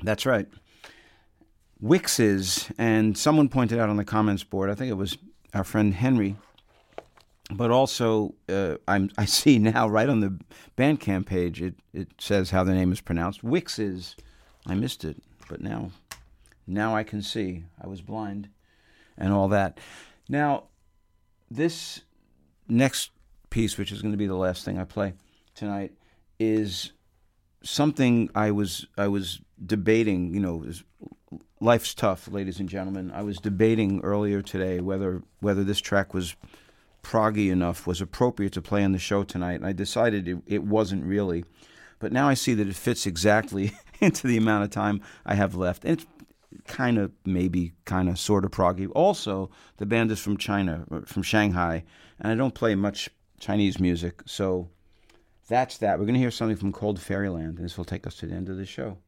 That's right. Wixes, and someone pointed out on the comments board, I think it was our friend Henry, but also I see now right on the Bandcamp page, it says how the name is pronounced. Wixes. I missed it, but now I can see. I was blind and all that. Now, this next piece, which is going to be the last thing I play tonight, is something I was debating. You know, life's tough, ladies and gentlemen. I was debating earlier today whether this track was proggy enough, was appropriate to play on the show tonight, and I decided it wasn't really. But now I see that it fits exactly into the amount of time I have left. And it's kind of, sort of proggy. Also, the band is from China, from Shanghai, and I don't play much Chinese music, so that's that. We're going to hear something from Cold Fairyland, and this will take us to the end of the show.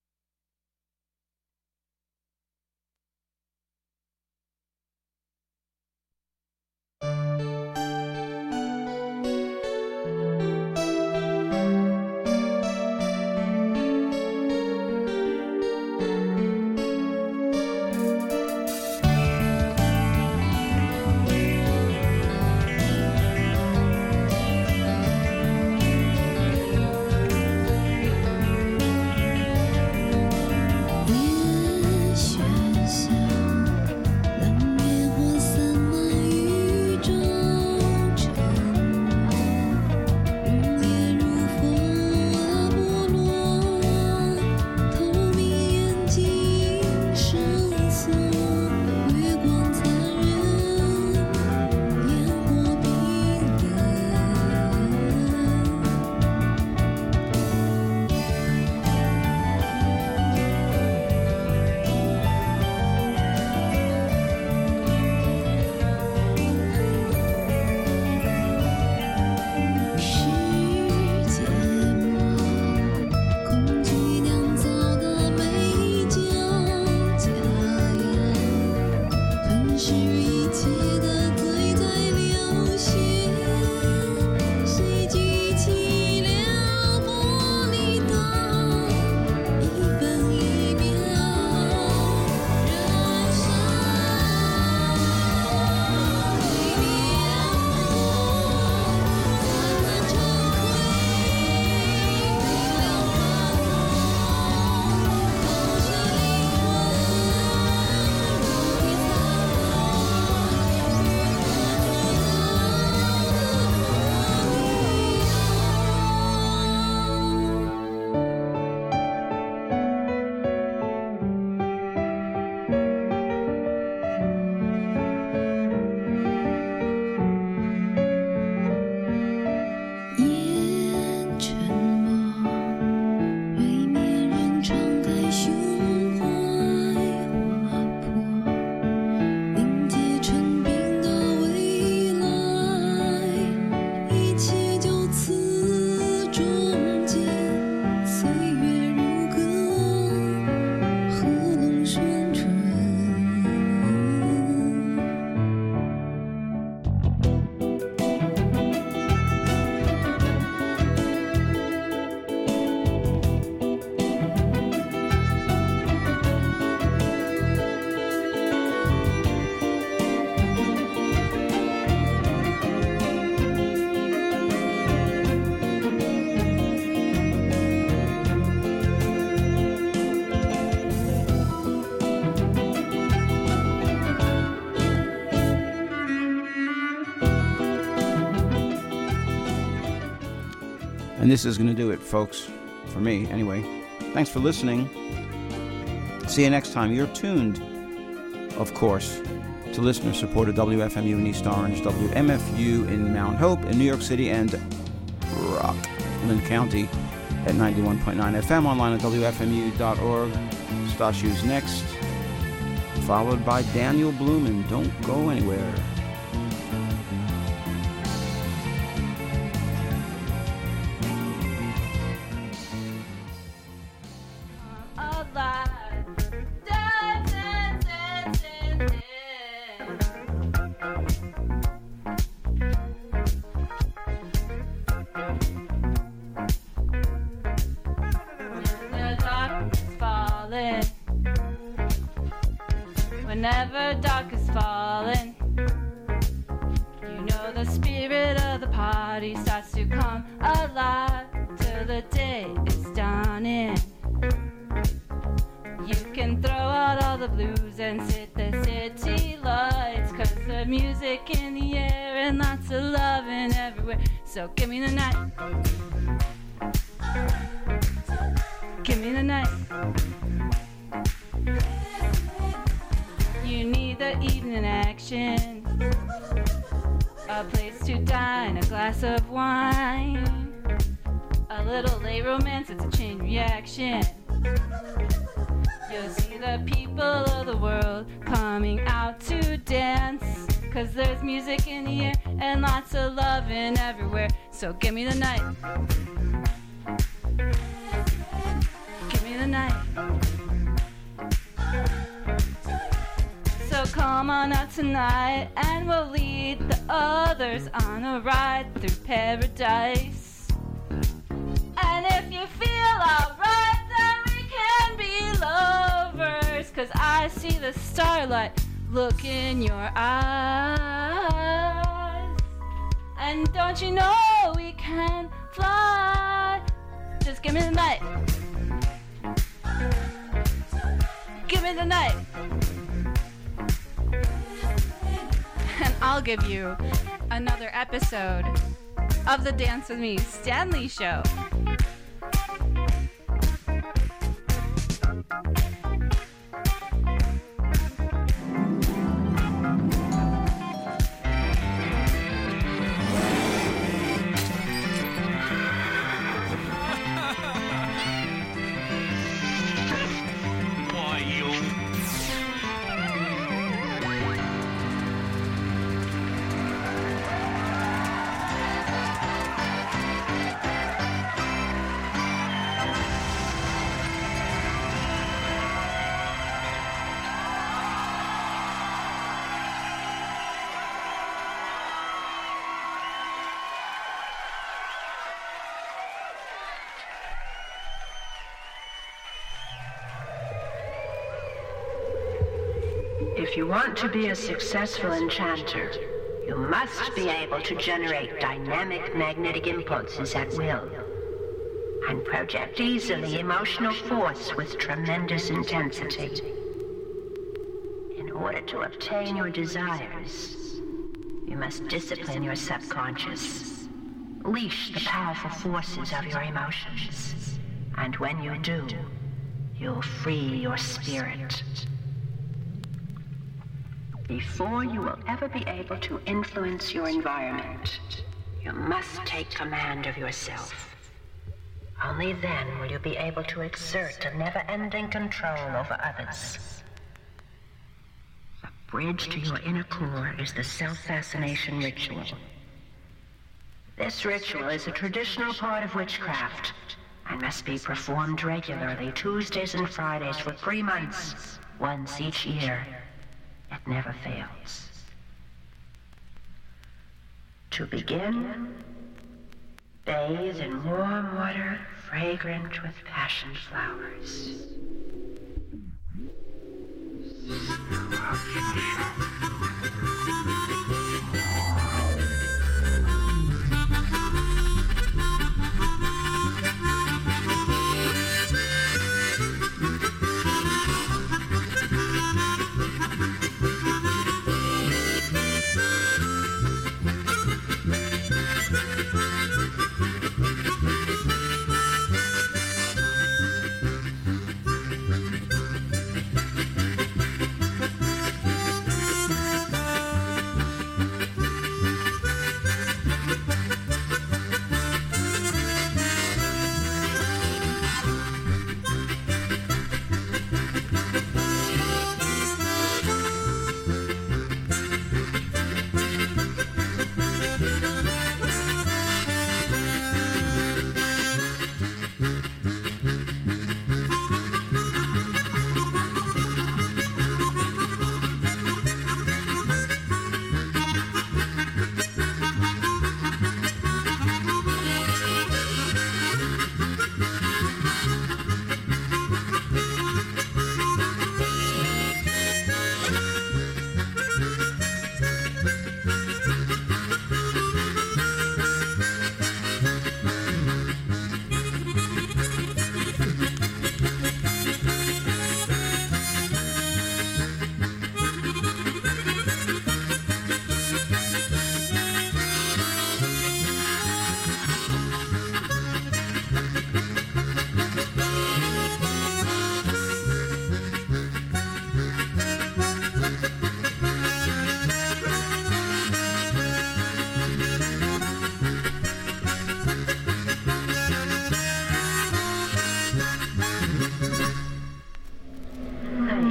And this is going to do it, folks, for me anyway. Thanks for listening. See you next time. You're tuned, of course, to listener-supported WFMU in East Orange, WMFU in Mount Hope in New York City, and Rockland County at 91.9 FM, online at WFMU.org. Stashu's next, followed by Daniel Blumen. Don't go anywhere. whenever dark is falling. You know the spirit of the party starts to come alive till the day is dawning. You can throw out all the blues and sit the city lights, 'cause the music in the air and lots of loving everywhere. So give me the night. Give me the night. You need the evening action, a place to dine, a glass of wine, a little late romance, it's a chain reaction. You'll see the people of the world coming out to dance, 'cause there's music in the air and lots of loving everywhere. So give me the night. Give me the night. So come on out tonight and we'll lead the others on a ride through paradise. And if you feel alright, then we can be lovers, 'cause I see the starlight look in your eyes. And don't you know we can fly? Just give me the night. Give me the night. And I'll give you another episode of the Dance With Me Stanley Show. If you want to be a successful enchanter, you must be able to generate dynamic magnetic impulses at will and project easily emotional force with tremendous intensity. In order to obtain your desires, you must discipline your subconscious, leash the powerful forces of your emotions, and when you do, you'll free your spirit. Before you will ever be able to influence your environment, you must take command of yourself. Only then will you be able to exert a never-ending control over others. The bridge to your inner core is the self-fascination ritual. This ritual is a traditional part of witchcraft and must be performed regularly, Tuesdays and Fridays for 3 months, once each year. It never fails. To begin, bathe in warm water fragrant with passion flowers.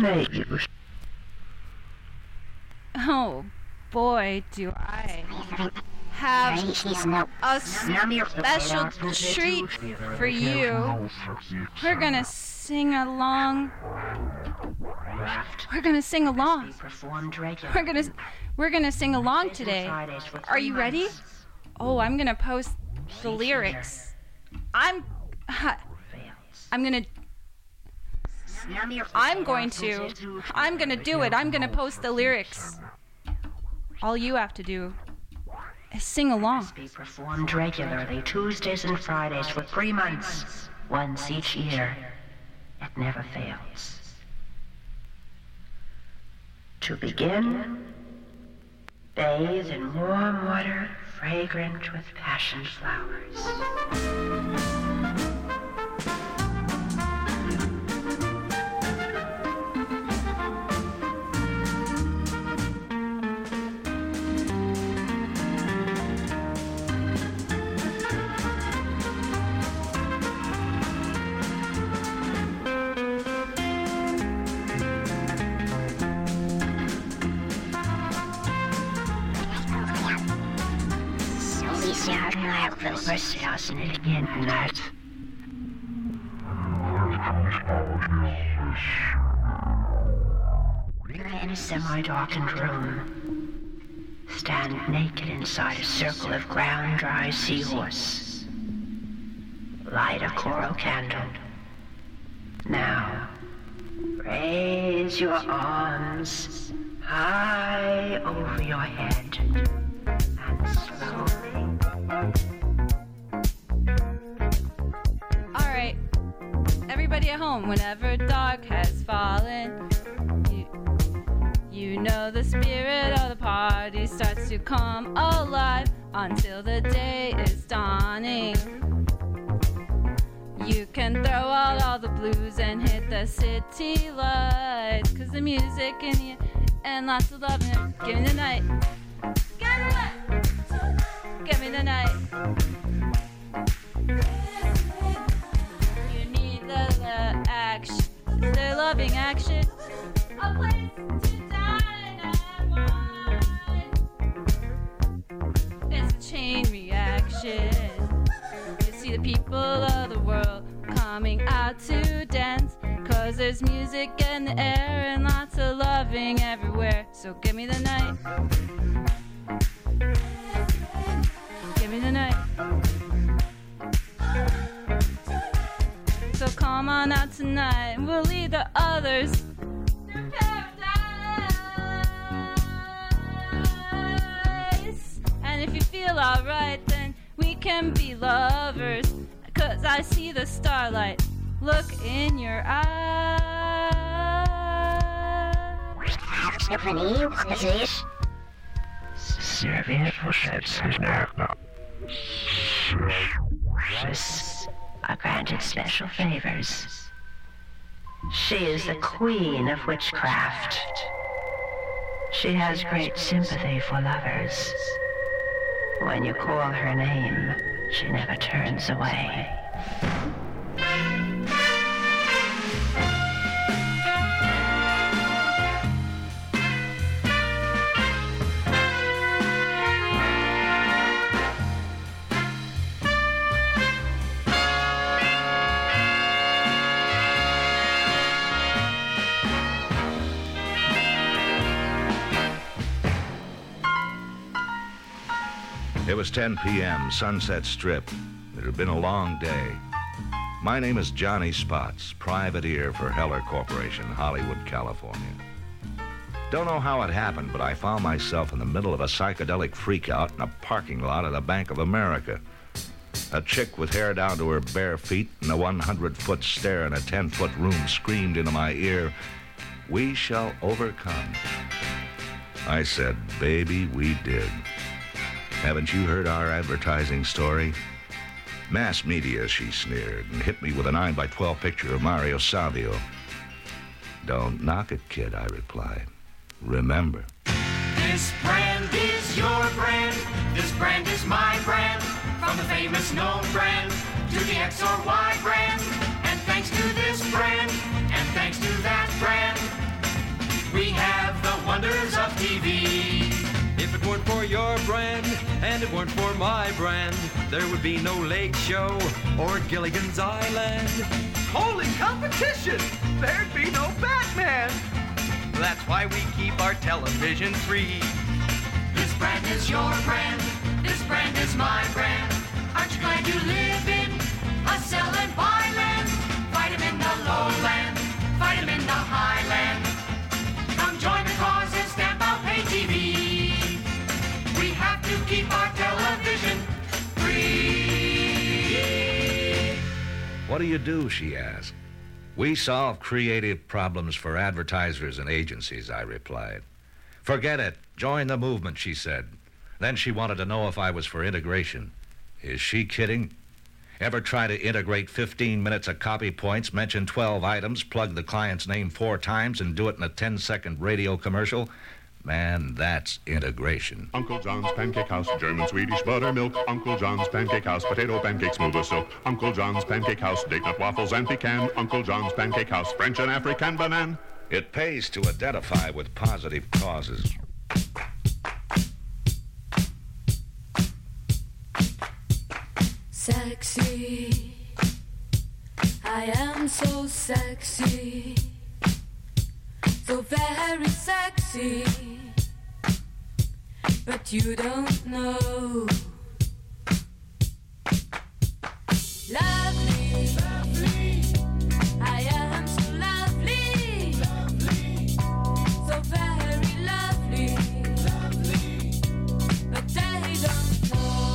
Oh, boy, do I have a special treat for you. We're gonna sing along. We're gonna sing along. We're gonna sing along today. Are you ready? Oh, I'm gonna post the lyrics. I'm gonna do it. I'm gonna post the lyrics. All you have to do is sing along. Be performed regularly Tuesdays and Fridays for 3 months, once each year. It never fails. To begin, bathe in warm water fragrant with passion flowers. In a semi-darkened room, stand naked inside a circle of ground-dry seahorse. Light a coral candle. Now, raise your arms high over your head and slowly. Alright, everybody at home, whenever dark has fallen, you know the spirit of the party starts to come alive until the day is dawning. You can throw out all the blues and hit the city lights, 'cause the music in you and lots of love in it. Give me the night. Give me the night. Give me the night. You need the action, the loving action. A place to dine and wine. It's a chain reaction. You see the people of the world coming out to dance, 'cause there's music in the air and lots of loving everywhere. So give me the night. Give me the night. So come on out tonight, we'll lead the others to paradise. And if you feel alright, then we can be lovers, 'cause I see the starlight look in your eyes. Are granted special favors. She is the queen of witchcraft. She has great sympathy for lovers. When you call her name, she never turns away. It was 10 p.m., Sunset Strip. It had been a long day. My name is Johnny Spots, privateer for Heller Corporation, Hollywood, California. Don't know how it happened, but I found myself in the middle of a psychedelic freakout in a parking lot at a Bank of America. A chick with hair down to her bare feet and a 100-foot stare in a 10-foot room screamed into my ear, "We shall overcome." I said, "Baby, we did. Haven't you heard our advertising story?" "Mass media," she sneered, and hit me with a 9x12 picture of Mario Savio. "Don't knock it, kid," I replied. "Remember." This brand is your brand. This brand is my brand. From the famous known brand to the X or Y brand. And thanks to this brand, and thanks to that brand, wonders of TV. If it weren't for your brand, and it weren't for my brand, there would be no Lake Show or Gilligan's Island. Holy competition! There'd be no Batman! That's why we keep our television free. This brand is your brand. This brand is my brand. Aren't you glad you live in a sell and buy land? Fight 'em in the lowland. Fight 'em in the highland. Come join the cause and stamp out pay TV. We have to keep our television free. What do you do, she asked. We solve creative problems for advertisers and agencies, I replied. Forget it. Join the movement, she said. Then she wanted to know if I was for integration. Is she kidding? Ever try to integrate 15 minutes of copy points, mention 12 items, plug the client's name 4 times, and do it in a 10-second radio commercial? Man, that's integration. Uncle John's Pancake House, German, Swedish buttermilk. Uncle John's Pancake House, potato pancakes, smooth as silk. Uncle John's Pancake House, date nut waffles and pecan. Uncle John's Pancake House, French and African banana. It pays to identify with positive causes. Sexy, I am so sexy, so very sexy, but you don't know. Lovely, lovely, I am so lovely, lovely, so very lovely, lovely, but they don't know.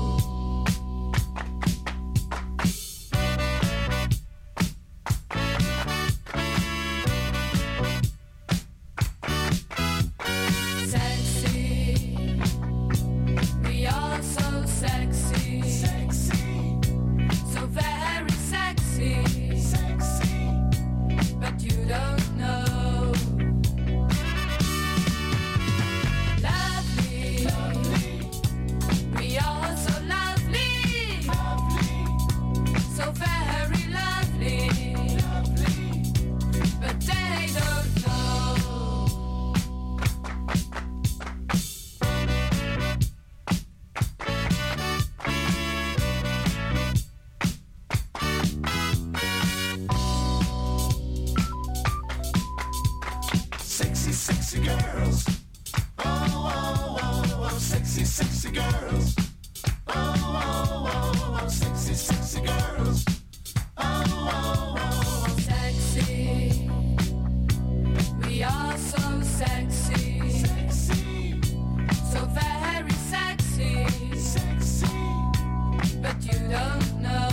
Sexy girls. Oh, oh, oh, oh, sexy, sexy girls. Oh, oh, oh, oh, sexy, sexy girls. Oh, oh, oh, sexy. We are so sexy. Sexy. So very sexy. Sexy. But you don't know.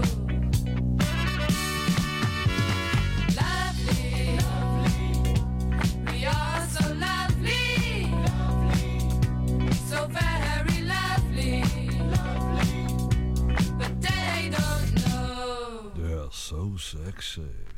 So sexy.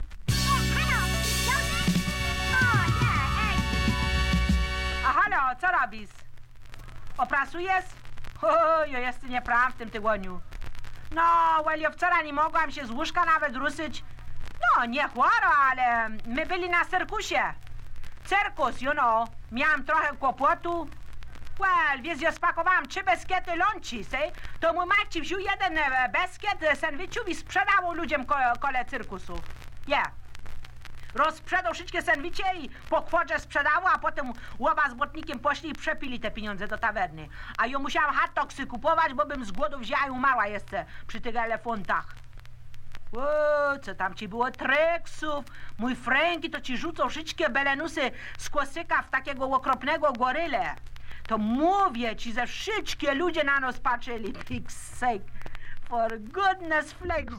A halo, co robisz? Oprasujesz? Ja jeszcze nie prałam w tym tygodniu. No, well, ja wczoraj nie mogłam się z łóżka nawet ruszyć. No, nie chłoro, ale my byli na cirkusie. Cirkus, you know. Miałam trochę kłopotu. Well, wiesz, ja spakowałam 3 beskiety lunches, to mój Marci wziął jeden beskiet sandwichów i sprzedał ludziom kole cyrkusu. Yeah. Rozsprzedał wszystkie sandwicze i po kwocie sprzedało, a potem łoba z błotnikiem poszli i przepili te pieniądze do tawerny. A ja musiałam hot dogsy kupować, bo bym z głodu wzięła i umarła jeszcze przy tych elefantach. O, co tam ci było treksów? Mój Franki to ci rzucą wszystkie belenusy z kłosyka w takiego okropnego goryle. To mówię ci, że wszystkie ludzie na nas patrzyli. Pig's sake. For goodness flakes.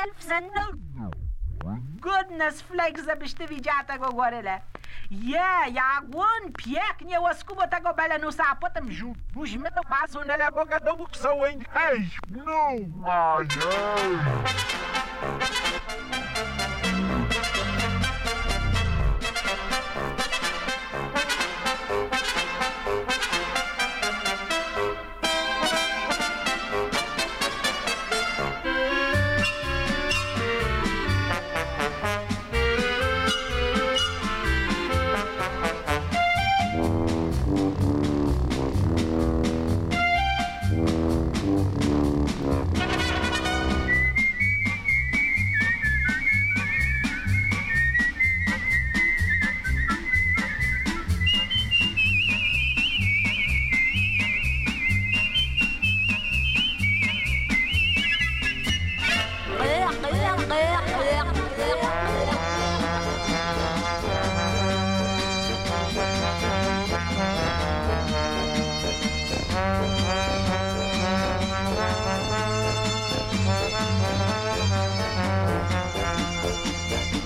Goodness flakes, żebyś ty widziała tego gorylę. Jak on pięknie łaskubo tego belenusa, a potem weźmy do basu, nele boga do Bóg so ain't hey, no my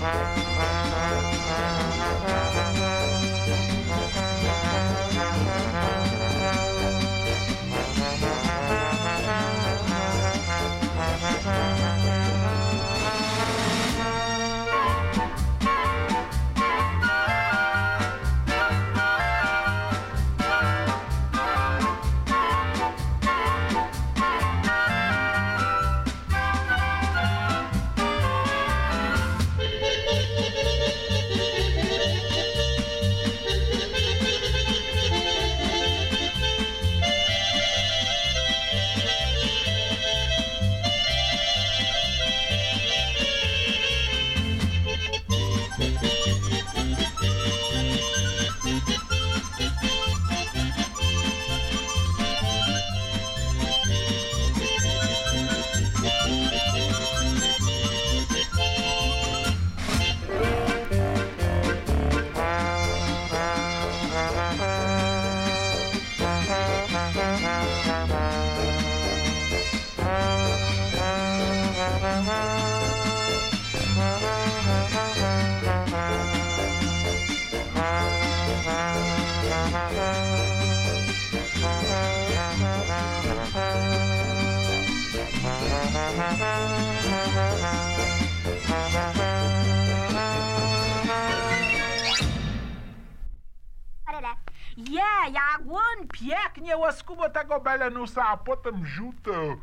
Yeah, ja głon pięknie łaskubo tego belenusa, a potem rzucę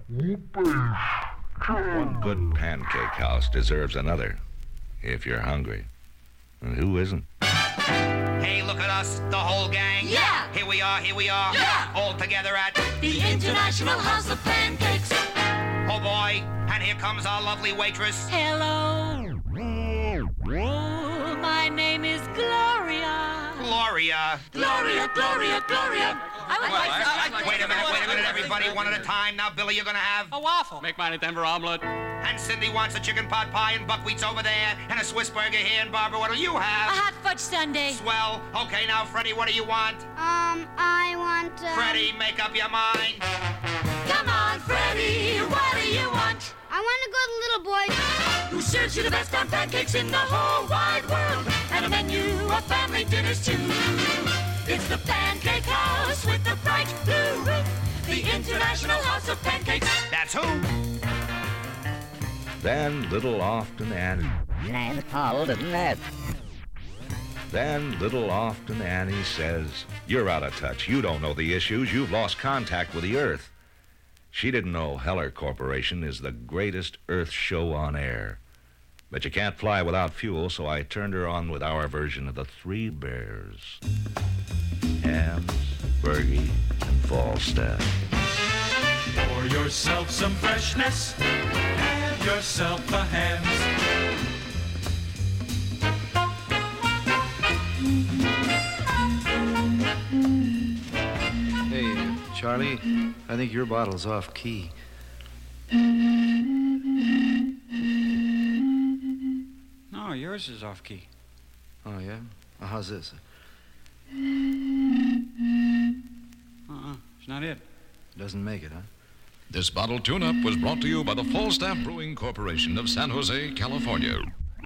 One good pancake house deserves another, if you're hungry. And who isn't? Hey, look at us, the whole gang. Yeah. Here we are. Yeah. All together at The International House of Pancakes. Oh boy, and here comes our lovely waitress. Hello. Oh, my name is Gloria. Gloria. Gloria. I would like Wait a minute, everybody, one at a time. Now, Billy, you're gonna have A waffle. Make mine a Denver omelet. And Cindy wants a chicken pot pie, and buckwheat's over there, and a Swiss burger here, and Barbara, what'll you a have? hot fudge sundae. Swell. Okay, now, Freddie, what do you want? I want, Freddie, make up your mind. Come on, Freddie, what do you want? I want to go to Little Boy. Who serves you the best on pancakes in the whole wide world? And a menu of family dinners, too. It's the Pancake House with the bright blue roof. The International House of Pancakes. That's who? Then little Often Annie. Then little Often Annie says, "You're out of touch. You don't know the issues. You've lost contact with the Earth." She didn't know Heller Corporation is the greatest Earth show on air. But you can't fly without fuel, so I turned her on with our version of the Three Bears. Hams, Bergie, and Falstaff. Pour yourself some freshness. Have yourself a Hams. Hey, Charlie, I think your bottle's off key. No, yours is off key. Oh, yeah? How's this? It's not it. Doesn't make it, huh? This bottle tune-up was brought to you by the Falstaff Brewing Corporation of San Jose, California.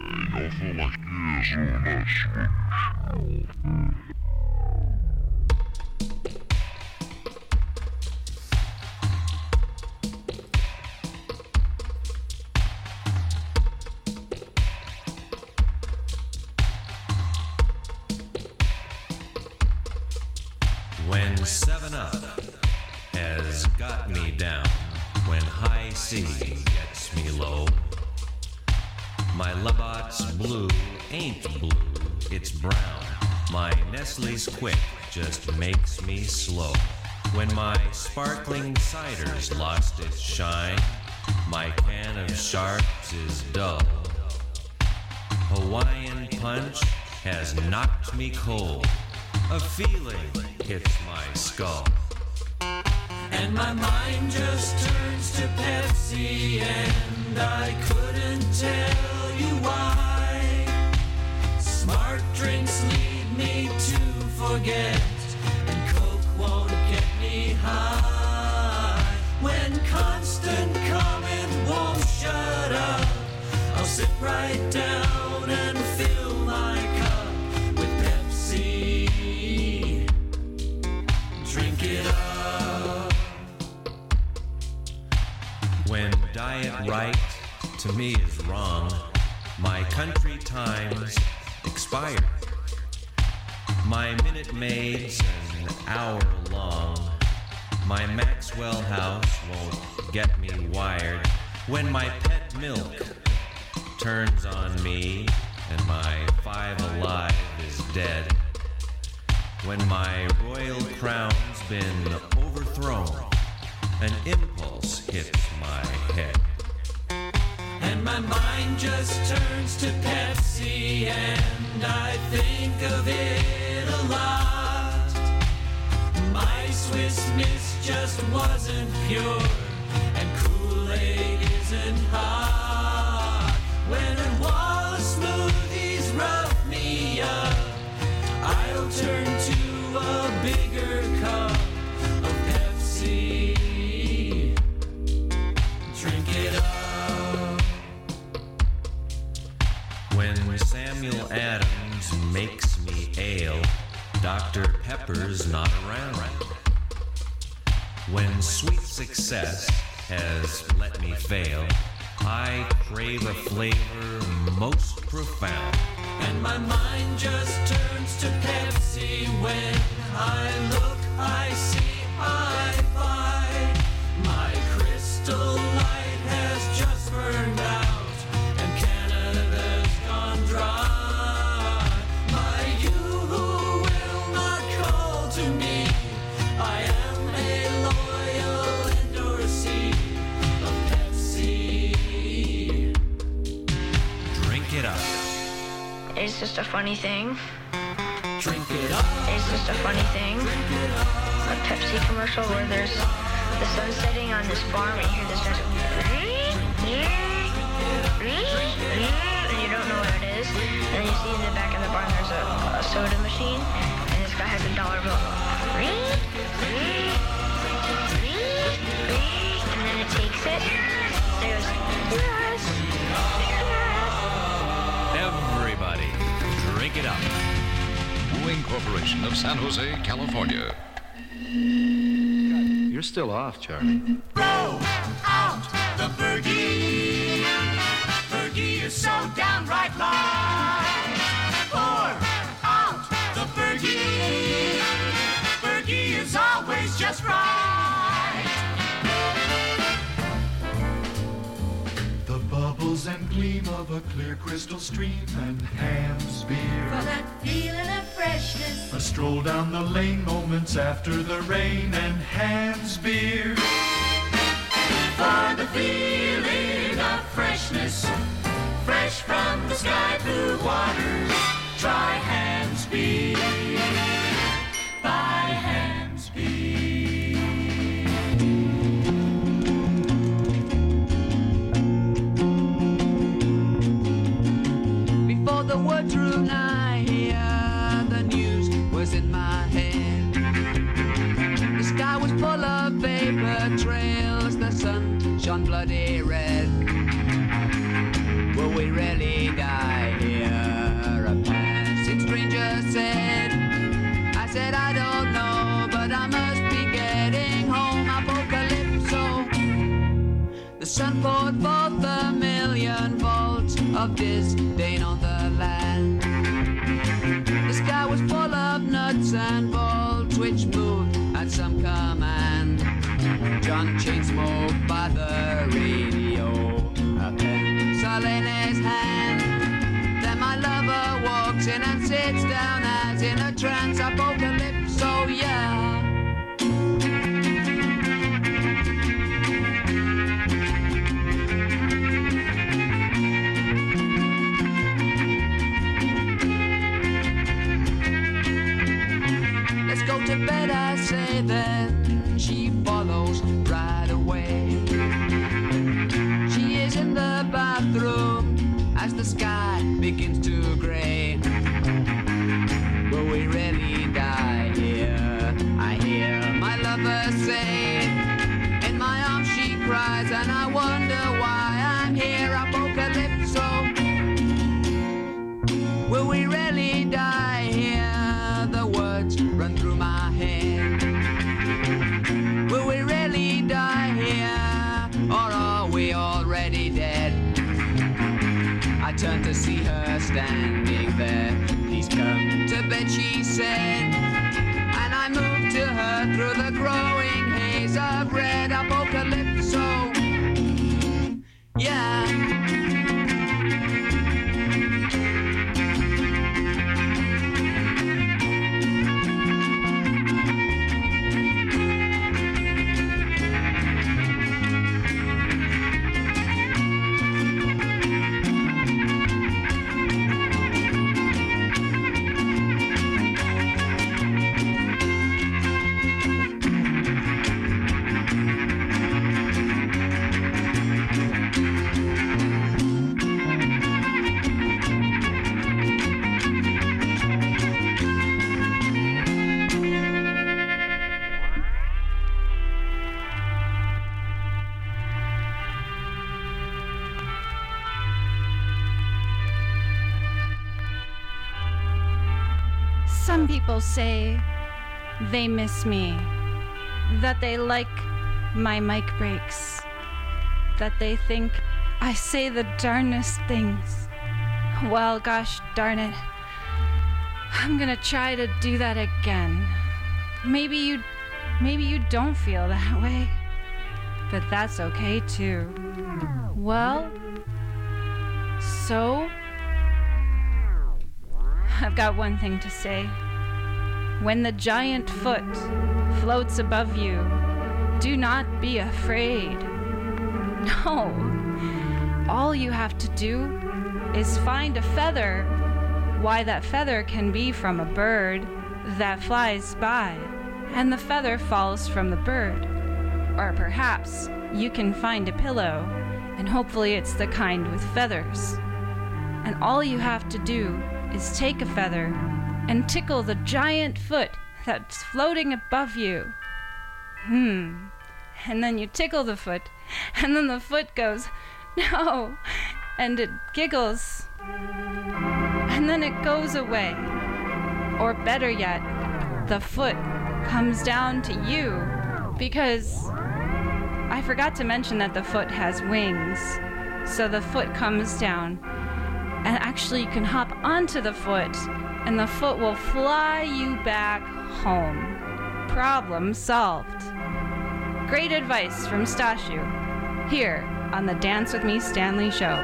When 7-Up has got me down, when high C gets me low, my Labatt's blue ain't blue, it's brown. My Nestle's quick just makes me slow. When my sparkling cider's lost its shine, my can of Sharps is dull. Hawaiian Punch has knocked me cold. A feeling hits my skull. And my mind just turns to Pepsi, and I couldn't tell you why. Smart drinks lead me to forget, and Coke won't get me high. When constant comment won't shut up, I'll sit right down right to me is wrong. My country times expired. My minute maid's an hour long. My Maxwell house won't get me wired. When my pet milk turns on me and my five alive is dead. When my royal crown's been overthrown, an impulse hits my head. And my mind just turns to Pepsi, and I think of it a lot. My Swiss Miss just wasn't pure, and Kool-Aid isn't hot. When a wall of smoothies rough me up, I'll turn to a bigger cup of Pepsi. Drink it up. When Samuel Adams makes me ale, Dr. Pepper's not around. When sweet success has let me fail, I crave a flavor most profound. And my mind just turns to Pepsi. When I look, I see, I find my crystal light has just burned out, and Canada's gone dry. My you who will not call to me, I am a loyal endorsee of Pepsi. Drink it up. It's just a funny thing. Drink it up. It's just a funny thing. A Pepsi commercial where there's the sun setting on this farm and you hear this noise, and you don't know what it is. And you see in the back of the barn there's a soda machine, and this guy has a dollar bill. And then it takes it. And it goes, yes. Everybody, drink it up. Brewing Corporation of San Jose, California. You're still off, Charlie. Throw out the Fergie. Fergie is so downright light. Pour out the Fergie. Fergie is always just right. The bubbles and gleam of a clear crystal stream and Ham's beer. For that feeling of freshness. A stroll down the lane moments after the rain and Ham's beer. For the feeling of freshness, fresh from the sky blue waters, try Ham's beer. By Ham's beer. Before the word drew nigh here, the news was in my head. The sky was full of vapor trails, the sun shone bloody red. Will we really die here? A passing stranger said. I said I don't know, but I must be getting home. Apocalypso. The sun poured forth a million volts of disdain on the land. The sky was full of nuts and bolts which moved at some command. John Chain smoked by the radio, a pencil in his hand. Then my lover walks in and sits down as in a trance. Apocalypso, yeah. Let's go to bed, I say, then she follows right away. She is in the bathroom as the sky begins to gray. Will we really die here? I hear my lover say. In my arms she cries and I wonder why I'm here. Apocalypso. Will we really die here? The words run through my head. Will we really die here? Or are we already bed, she said. And I moved to her through the growing haze of red apocalypso. Yeah. Some people say they miss me, that they like my mic breaks, that they think I say the darnest things. Well, gosh darn it, I'm gonna try to do that again. Maybe you don't feel that way, but that's okay too. Well, so I've got one thing to say. When the giant foot floats above you, do not be afraid. No. All you have to do is find a feather. Why, that feather can be from a bird that flies by, and the feather falls from the bird. Or perhaps you can find a pillow, and hopefully it's the kind with feathers. And all you have to do is take a feather and tickle the giant foot that's floating above you. And then you tickle the foot, and then the foot goes, no, and it giggles, and then it goes away. Or better yet, the foot comes down to you, because I forgot to mention that the foot has wings. So the foot comes down, and actually you can hop onto the foot, and the foot will fly you back home. Problem solved. Great advice from Stashu, here on the Dance With Me Stanley Show.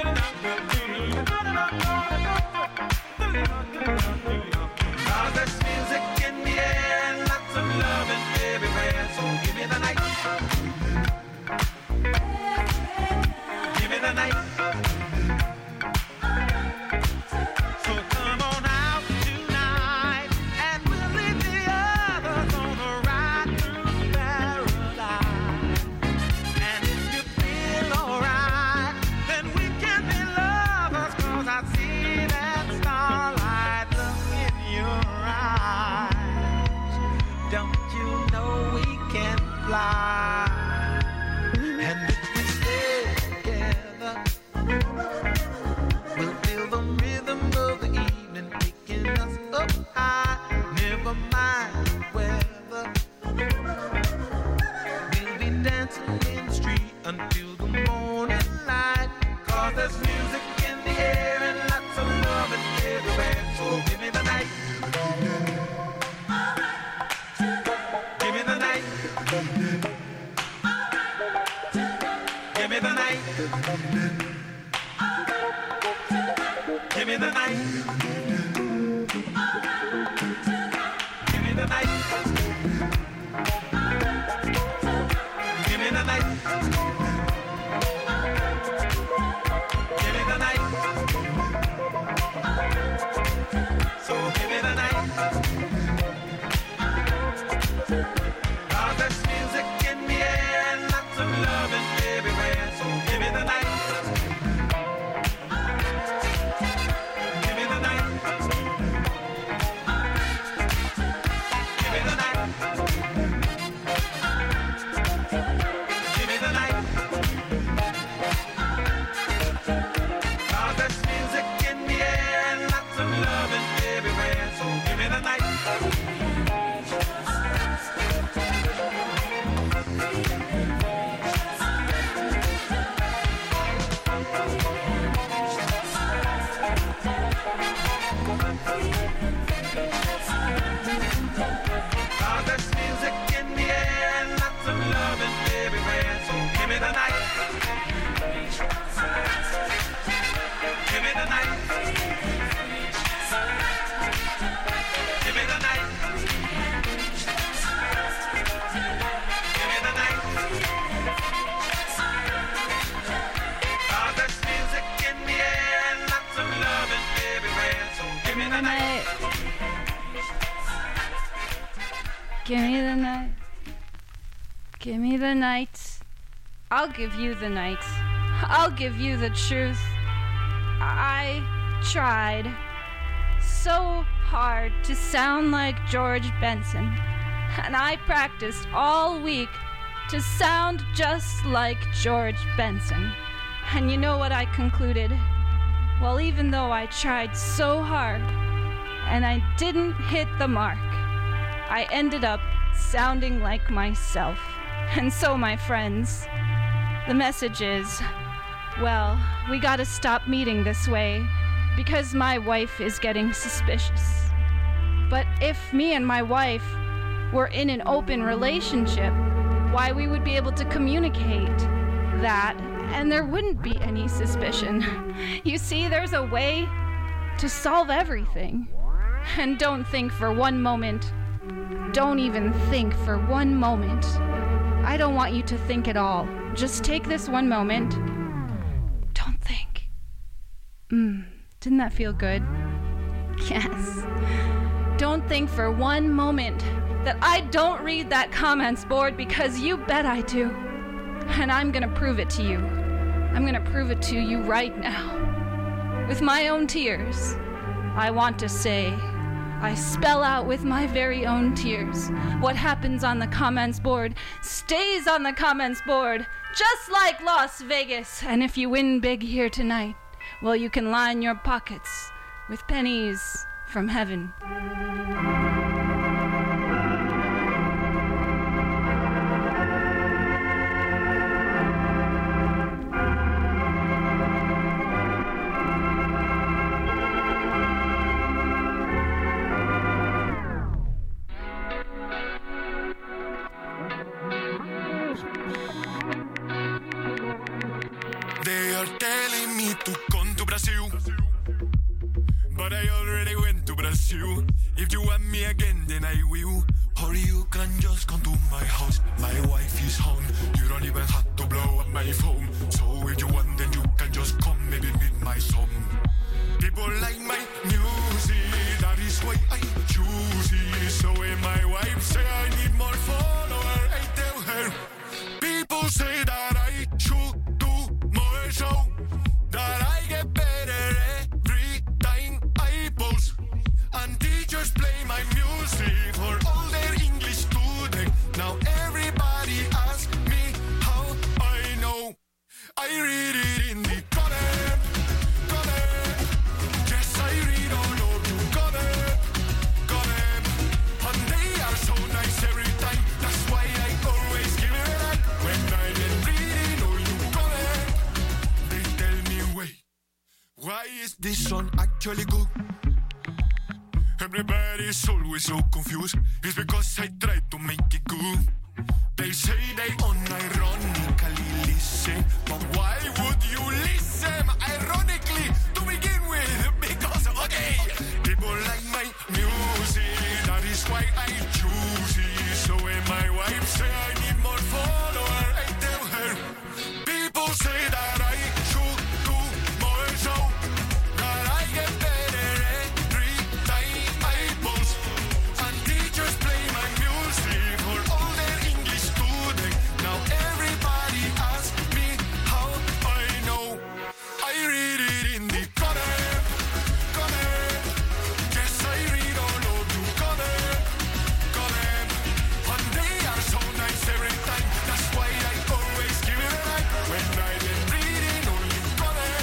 Cause this mild weather. We'll be dancing in the street until the morning light. 'Cause there's music in the air and lots of love everywhere. So give me the night. Give me the night. Give me the night. Give me the night. Give me the night. Give me the night. Give me the night. So give me the night. 'Cause there's music in the air and lots of loving everywhere. So give me the night. Give me the night. Give me the night. Give me the night. 'Cause there's music in the air and lots of loving everywhere. So give me the night. Cause there's music in the air and lots of loving everywhere. So give me the night. Give me the night. Give me the night. Give me the night. Cause there's music in the air and lots of loving everywhere. So give me the night. Give me the night. Give me the night. I'll give you the night. I'll give you the truth. I tried so hard to sound like George Benson, and I practiced all week to sound just like George Benson. And you know what I concluded? Well, even though I tried so hard and I didn't hit the mark, I ended up sounding like myself. And so, my friends, the message is, well, we gotta stop meeting this way because my wife is getting suspicious. But if me and my wife were in an open relationship, why, we would be able to communicate that and there wouldn't be any suspicion. You see, there's a way to solve everything. And don't think for one moment, don't even think for one moment. I don't want you to think at all. Just take this one moment. Don't think. Didn't that feel good? Yes. Don't think for one moment that I don't read that comments board, because you bet I do. And I'm gonna prove it to you. I'm gonna prove it to you right now. With my own tears. I want to say, I spell out with my very own tears. What happens on the comments board stays on the comments board, just like Las Vegas. And if you win big here tonight, well, you can line your pockets with pennies from heaven. They are telling me to come to Brazil, but I already went to Brazil. If you want me again, then I will. Or you can just come to my house. My wife is home. You don't even have to blow up my phone. So if you want, then you can just come, maybe meet my son. People like my music, that is why I choose it. So when my wife say I need more followers, I tell her. People say that I should do more show, that I get better every time I post. And teachers play my music for all their English students. Now everybody asks me how I know. I read it in the column. Yes, I read all of you. Column. this song actually good? Everybody's always so confused. It's because I try to make it good. They say they unironically listen, but why would you listen ironically to begin with? Because, okay, people like my music, that is why I choose it. So when my wife say I need more followers, I tell her, people say that I should do more so, that I get better every time I post, and teachers play my music for all their English students. Now everybody asks me how I know. I read it in the corner. Yes, I read all of you corner. And they are so nice every time. That's why I always give it a like. When I am reading only corner.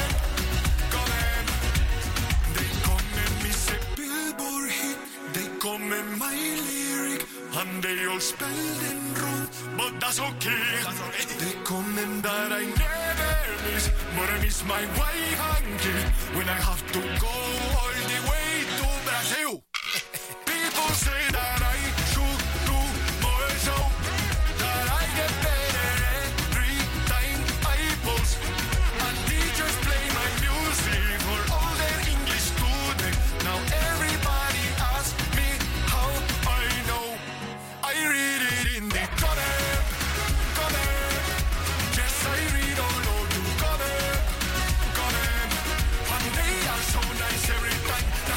They comment me say Billboard hit. They comment my lyric. And they all spell them wrong, but that's okay. They comment that I never miss, but I miss my wife and kid when I have to go all the way to Brazil. People say that I should do more so, that I get better every time I post, and teachers play my music for all their English students. Now everybody asks me how I know. I read it in the corner. Yes, I read all of you corner. And they are so nice every time.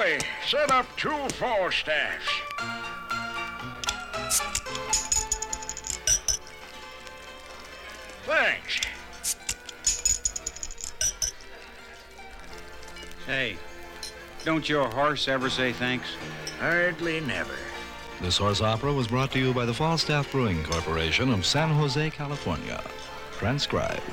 Charlie, set up 2 Falstaffs. Thanks. Hey, don't your horse ever say thanks? Hardly never. This horse opera was brought to you by the Falstaff Brewing Corporation of San Jose, California. Transcribed.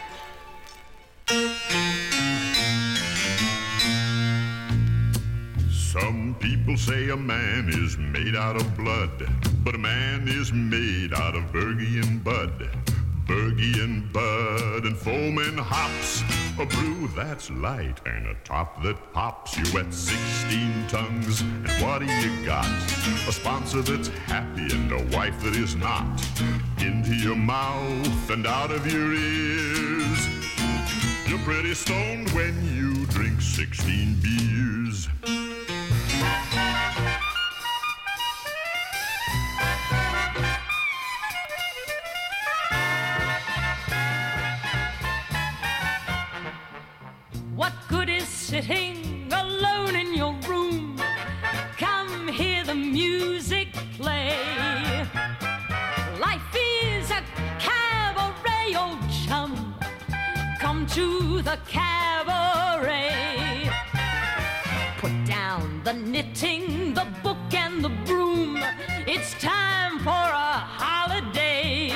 Some people say a man is made out of blood, but a man is made out of Bergie and Bud. Bergie and Bud and foam and hops. A brew that's light and a top that pops. You wet 16 tongues, and what do you got? A sponsor that's happy and a wife that is not. Into your mouth and out of your ears. You're pretty stoned when you drink 16 beers. What good is sitting alone in your room? Come hear the music play. Life is a cabaret, old chum. Come to the cabaret. Put down the knitting, the book and the broom. It's time for a holiday.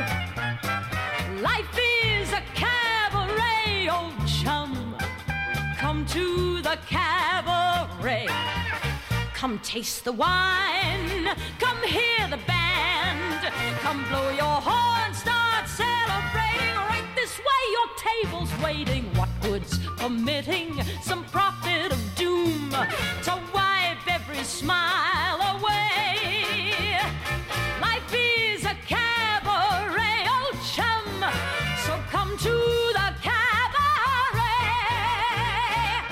Life is a cabaret, old chum. Come to the cabaret. Come taste the wine. Come hear the band. Come blow your horn, start celebrating. Right this way, your table's waiting. What good's permitting some prophet of doom to wipe every smile away? Life is a cabaret, old chum. So come to the cabaret.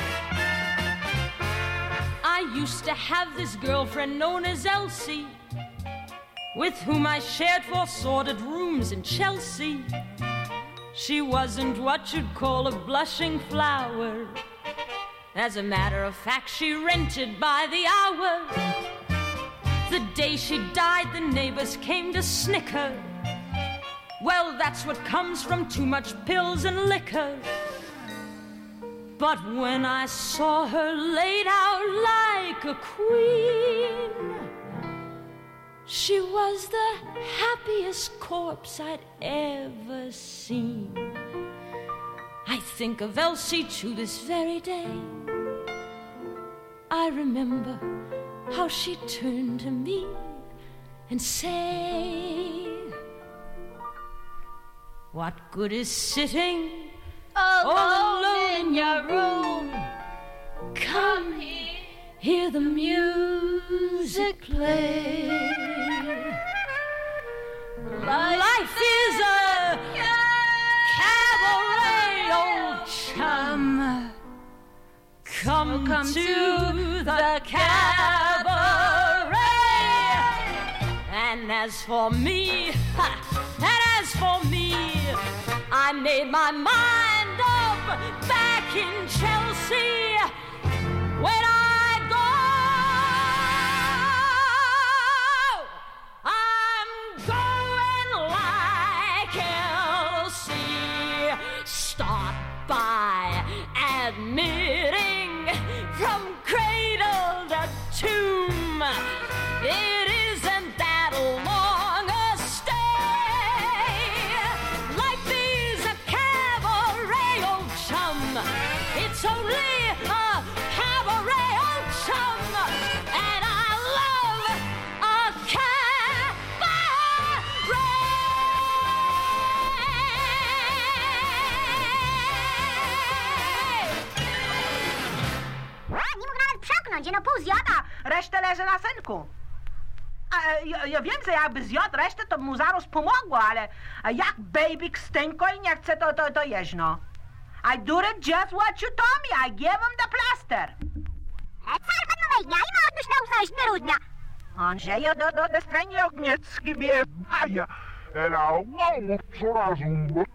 I used to have this girlfriend known as Elsie, with whom I shared 4 sordid rooms in Chelsea. She wasn't what you'd call a blushing flower. As a matter of fact, she rented by the hour. The day she died, the neighbors came to snicker. Well, that's what comes from too much pills and liquor. But when I saw her laid out like a queen, she was the happiest corpse I'd ever seen. I think of Elsie to this very day. I remember how she turned to me and say, what good is sitting all alone in your room? Come here, hear the music play. Life is a cabaret, old chum. Come to the cabaret. And as for me, I made my mind up back in Chelsea. When I go, I'm going like Elsie. Start by admitting from cradle to tomb, it isn't that long a stay. Life is a cabaret, old chum. It's only a cabaret, old chum. And I love a Nie mógł nawet przełknąć, no pół zjada, resztę leży na synku. Ja wiem, że jakby zjadł resztę, to mu zaraz pomogło, ale jak babyk stęko i nie chce, to jeść, no. I do it just what you told me. I give him the plaster. Andrzeju, do strony ogniecki biegaja. Era mało corazem do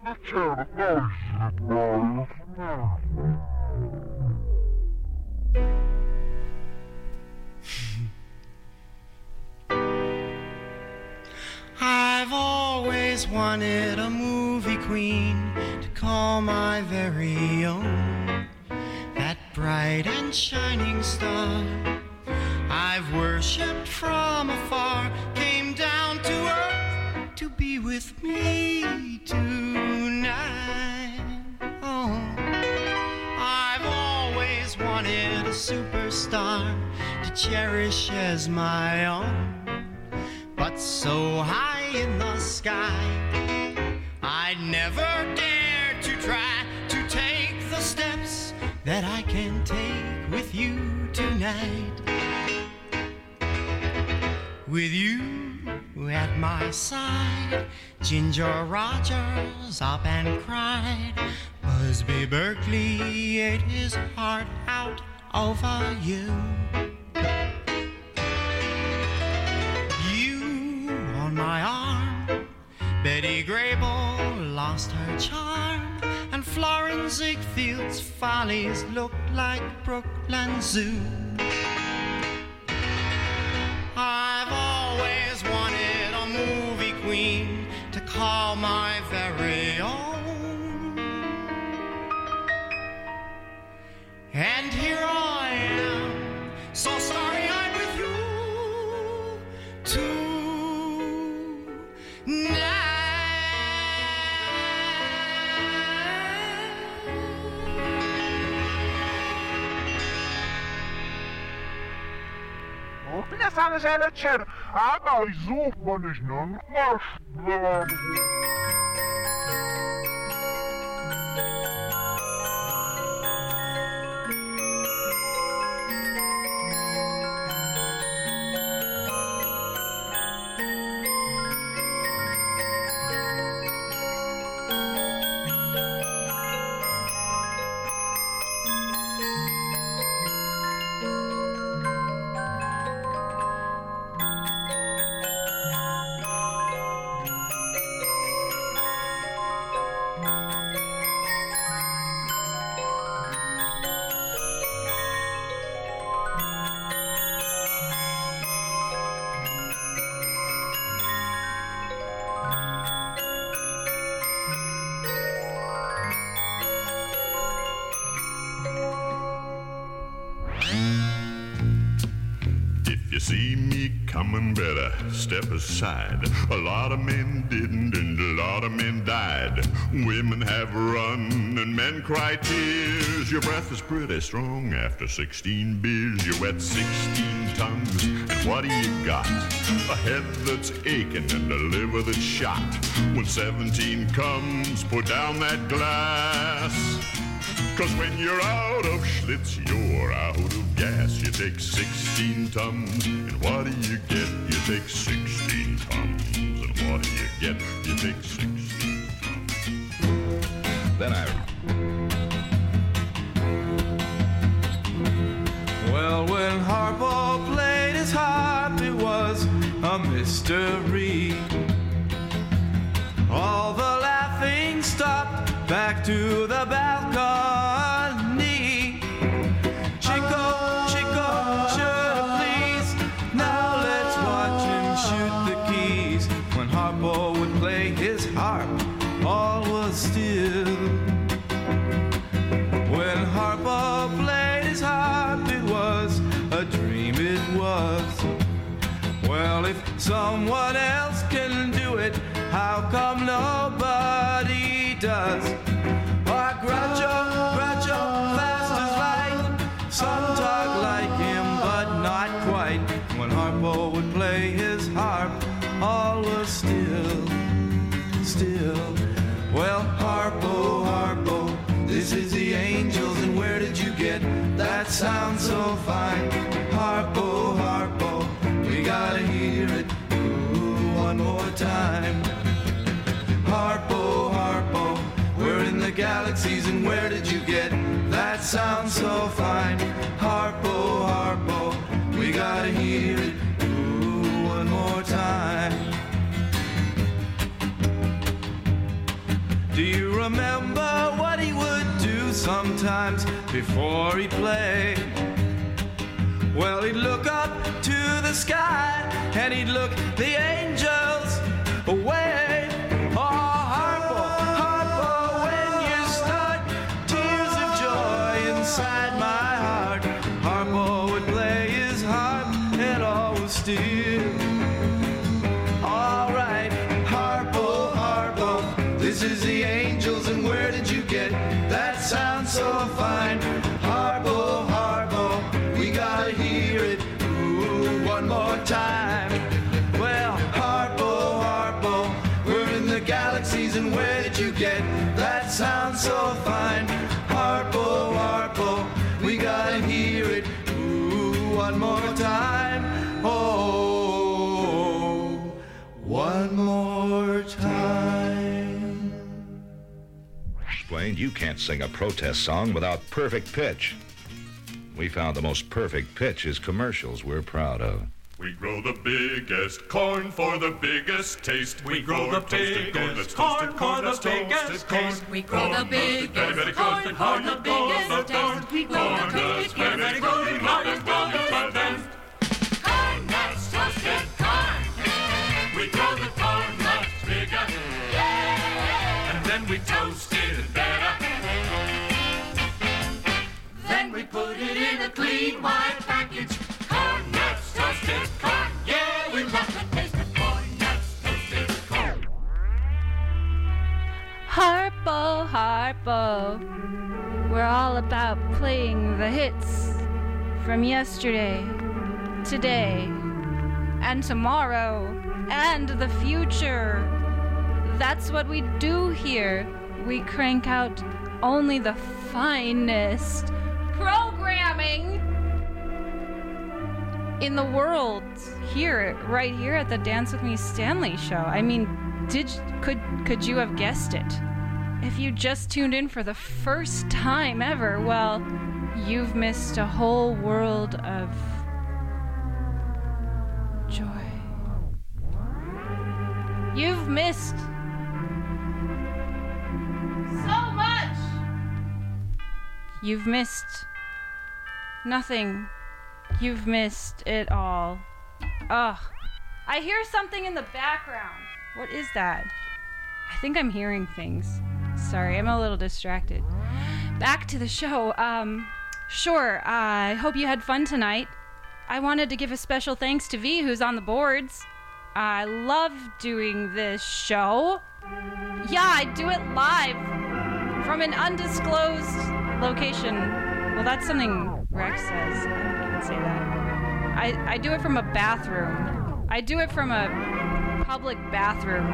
cierpliwości. I've always wanted a movie queen to call my very own. That bright and shining star I've worshipped from afar came down to earth to be with me tonight. Oh, I've always wanted a superstar to cherish as my own. But so high in the sky, I'd never dare to try to take the steps that I can take with you tonight. With you at my side, Ginger Rogers up and cried. Busby Berkeley ate his heart out over you. You on my arm, Betty Grable lost her charm, and Florence Ziegfeld's follies looked like Brooklyn Zoo. I've always wanted a movie queen to call my very own. And here I am, so sorry I'm with you tonight. Sana şeyler çer. Ama zuf banışnın. See me coming, better step aside. A lot of men didn't and a lot of men died. Women have run and men cry tears. Your breath is pretty strong after 16 beers. You wet 16 tongues, and what do you got? A head that's aching and a liver that's shot. When 17 comes, put down that glass. 'Cause when you're out of Schlitz, you're out of gas. You take 16 tums, and what do you get? You take 16 tums, and what do you get? You take 16 tums. Then Well, when Harpo played his harp, it was a mystery. All the laughing stopped back to the balcony. Chico, Chico, sure please. Now let's watch him shoot the keys. When Harpo would play his harp, all was still. When Harpo played his harp, it was a dream, it was. Well, if someone else can do it, how come nobody does? Groucho, fast as light. Some talk like him, but not quite. When Harpo would play his harp, all was still. Well, Harpo, this is the Angels, and where did you get that sound so fine? Harpo, we gotta hear it, ooh, one more time. Harpo, we're in the galaxies, and where did you get that sound so fine? Harpo, we gotta hear it, ooh, one more time. Do you remember what he would do sometimes before he'd play? Well, he'd look up to the sky, and he'd look the angels away. ladies, and where did you get that sound so fine? Harpo, Harpo, we gotta hear it, ooh, one more time. Oh, one more time. Explained you can't sing a protest song without perfect pitch. We found the most perfect pitch is commercials we're proud of. We grow the biggest corn for the biggest taste. We grow the biggest corn for the biggest taste. We grow the biggest corn for the biggest taste. We grow the biggest corn for the biggest taste. Corn nuts, toasted corn. We grow the corn much bigger. And then we toast it better. Then we put it in a clean white package. Corn nuts, toasted corn. Yeah, we love the taste of corn nuts, toasted corn. Harpo, Harpo. We're all about playing the hits from yesterday, today, and tomorrow, and the future. That's what we do here. We crank out only the finest programming in the world here, right here at the Dance With Me Stanley show. I mean, could you have guessed it? If you just tuned in for the first time ever, well, you've missed a whole world of joy. You've missed so much. You've missed nothing. You've missed it all. Ugh. I hear something in the background. What is that? I think I'm hearing things. Sorry, I'm a little distracted. Back to the show. Sure, I hope you had fun tonight. I wanted to give a special thanks to V, who's on the boards. I love doing this show. Yeah, I do it live from an undisclosed location. Well, that's something Rex says. I can't say that. I do it from a bathroom. I do it from a public bathroom.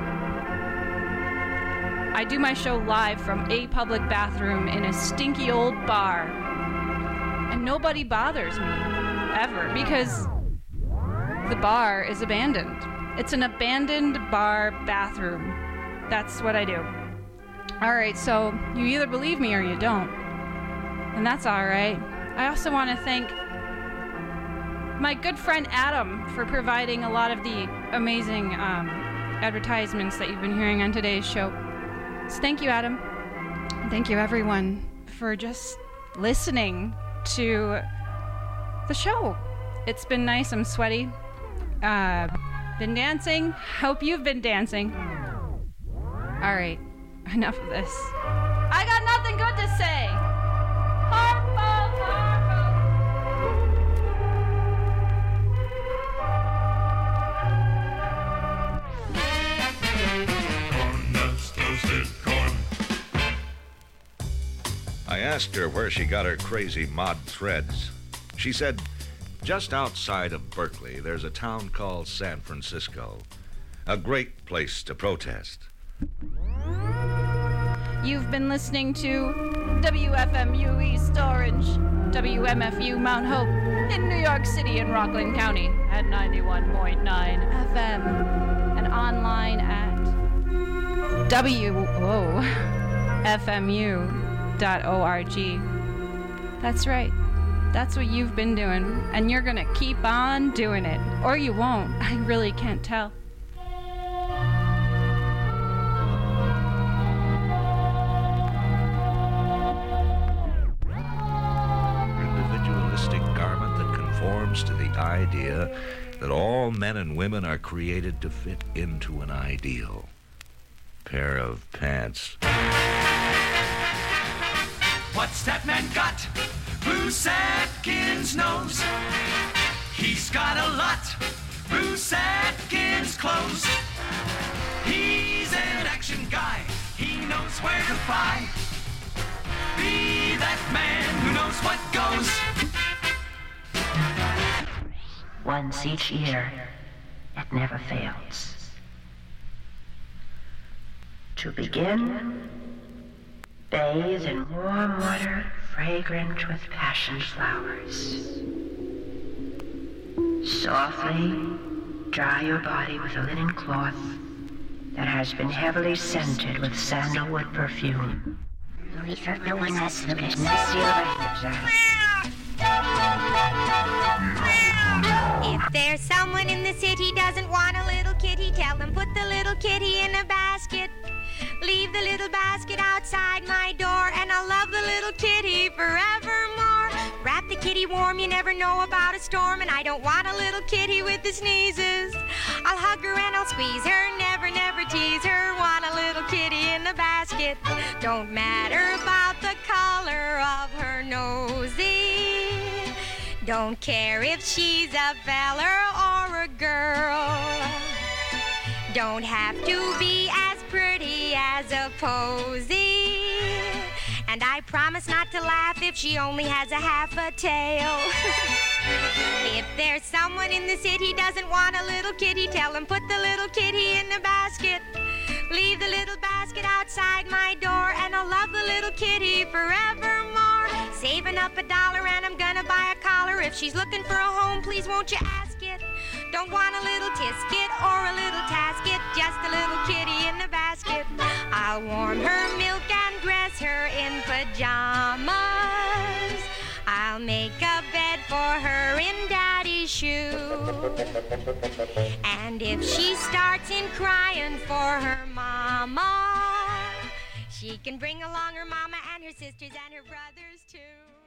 I do my show live from a public bathroom in a stinky old bar. And nobody bothers me, ever, because the bar is abandoned. It's an abandoned bar bathroom. That's what I do. Alright, so you either believe me or you don't. And that's alright. I also want to thank my good friend Adam for providing a lot of the amazing advertisements that you've been hearing on today's show. So thank you, Adam. Thank you, everyone, for just listening to the show. It's been nice. I'm sweaty. Been dancing. Hope you've been dancing. All right. Enough of this. I got nothing good to say. Harpo, Harpo. Corn nuts, toasted corn. I asked her where she got her crazy mod threads. She said, just outside of Berkeley, there's a town called San Francisco. A great place to protest. You've been listening to WFMU East Orange, WMFU Mount Hope, in New York City and Rockland County at 91.9 FM, and online at WFMU.org. That's right. That's what you've been doing, and you're gonna keep on doing it. Or you won't. I really can't tell. Individualistic garment that conforms to the idea that all men and women are created to fit into an ideal pair of pants. What's that man got? Bruce Atkins knows. He's got a lot. Bruce Atkins clothes. He's an action guy. He knows where to buy. Be that man who knows what goes. Once each year, it never fails. To begin, bathe in warm water fragrant with passion flowers. Softly dry your body with a linen cloth that has been heavily scented with sandalwood perfume. If there's someone in the city doesn't want a little kitty, tell them put the little kitty in a basket. Leave the little basket outside my door, and I'll love the little kitty forevermore. Wrap the kitty warm, you never know about a storm, and I don't want a little kitty with the sneezes. I'll hug her and I'll squeeze her, never, never tease her. Want a little kitty in the basket. Don't matter about the color of her nosy. Don't care if she's a feller or a girl. Don't have to be as pretty as a posy. And I promise not to laugh if she only has a half a tail. If there's someone in the city doesn't want a little kitty, tell them put the little kitty in the basket. Leave the little basket outside my door, and I'll love the little kitty forevermore. Saving up $1 and I'm gonna buy a collar. If she's looking for a home, please won't you ask it? Don't want a little tisket or a little tasket, just a little kitty in the basket. I'll warm her milk and dress her in pajamas. I'll make a bed for her in Daddy's shoes. And if she starts in crying for her mama, she can bring along her mama and her sisters and her brothers too.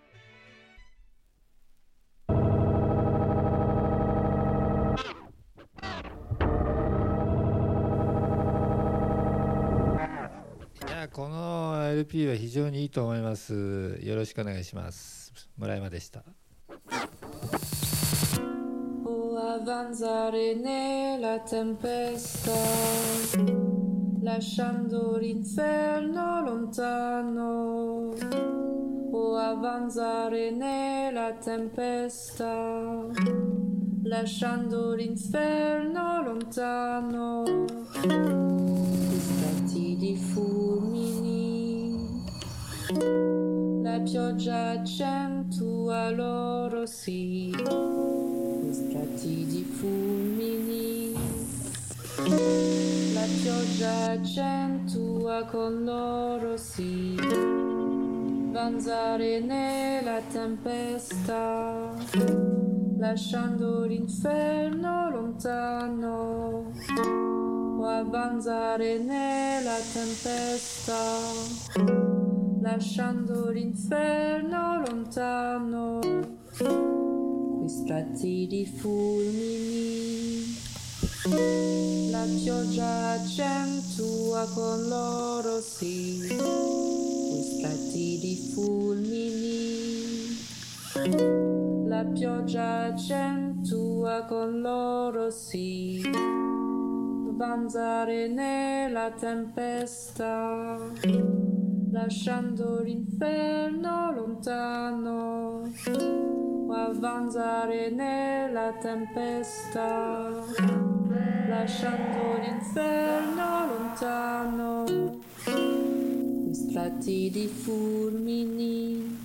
この LP は非常にいいと思います。よろしくお願いします。村山でした。 O avanzare nella tempesta, lasciando l'inferno lontano. O avanzare nella tempesta, lasciando l'inferno lontano. Stati di fulmini, la pioggia accentua loro sì. Stati di fulmini, la pioggia accentua con loro sì. Avanzare nella tempesta, lasciando l'inferno lontano. O avanzare nella tempesta, lasciando l'inferno lontano. Qui strati di fulmini, la pioggia accentua con loro sì. Qui strati di fulmini, la pioggia accentua con loro sì. Avanzare nella tempesta, lasciando l'inferno lontano. O avanzare nella tempesta, lasciando l'inferno lontano. Qui strati di fulmini,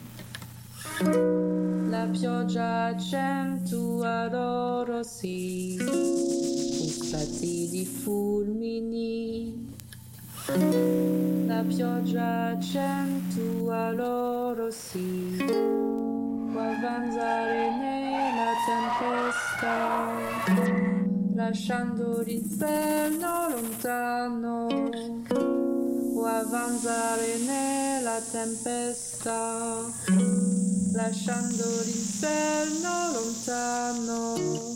la pioggia accentua loro sì. Stati di fulmini, la pioggia accentua loro sì. Può avanzare nella tempesta, lasciando l'inferno lontano. Può avanzare nella tempesta, lasciando l'inferno lontano.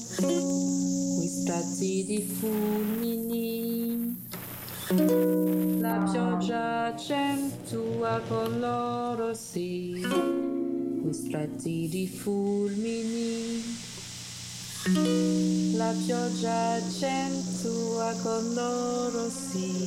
Stati di fulmini, la pioggia accentua con loro sì. Qui strati di fulmini, la pioggia accentua con loro sì.